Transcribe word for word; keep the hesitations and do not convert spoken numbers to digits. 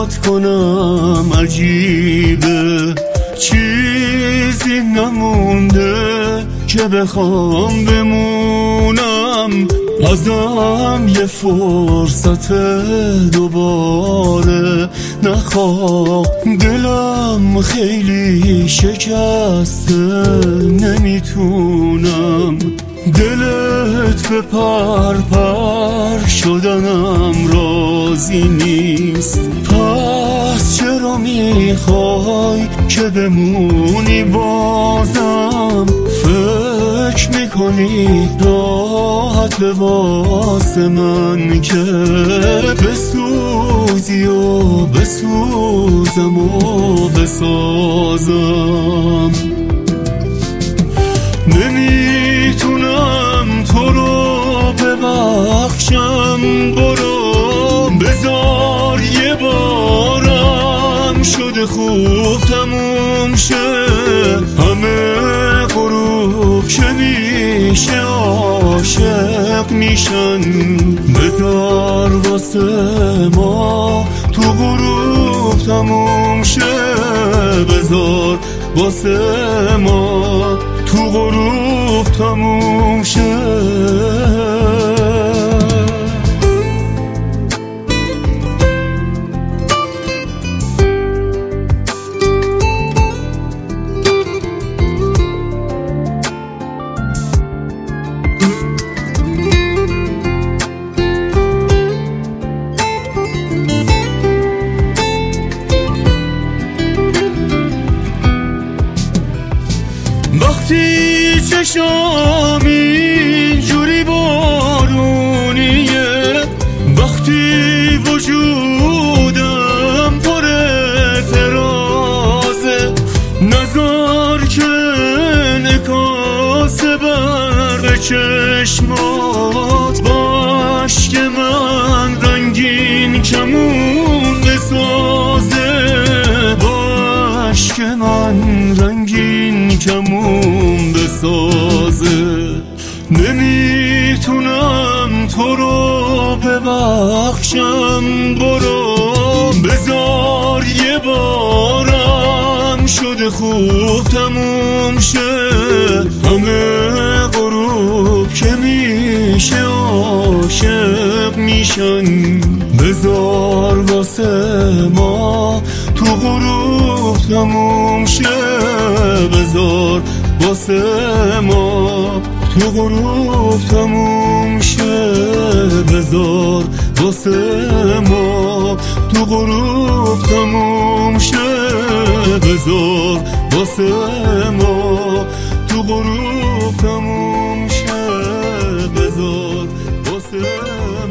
یاد کنم عجیبه، چیزی نمونده که بخوام بمونم، ازم یه فرصت دوباره نخواه. دلم خیلی شکسته نمیتونم، دلت به پر پر شدنم راضی نیست. پس چرا میخوای که بمونی بازم؟ فکر میکنی راحت به واسه من که بسوزی و بسوزم و بسازم؟ نمیتونم تو رو ببخشم، برو بذار یه بارم شده خوب تموم شه. همه غروب که میشه عاشق میشن، بذار واسه ما تو غروب تموم شه. بذار واسه ما تو غروب تموم شه. وقتی چشام اینجوری بارونیه، وقتی وجودم پر اعتراضه، نذار که انعکاس برق چشمات باش که من رنگین کمون بسازه، باش که من رنگین کمون بسازه. نمیتونم تو رو ببخشم، برو بذار یه بارم شده خوب تموم شه. همه غروب که میشه عاشق میشن، بذار واسه ما تو غروب تموم شه. بذار واسه ما تو غروب تموم شه. بذار واسه ما تو غروب تموم شه. بذار واسه ما تو غروب تموم شه. بذار واسه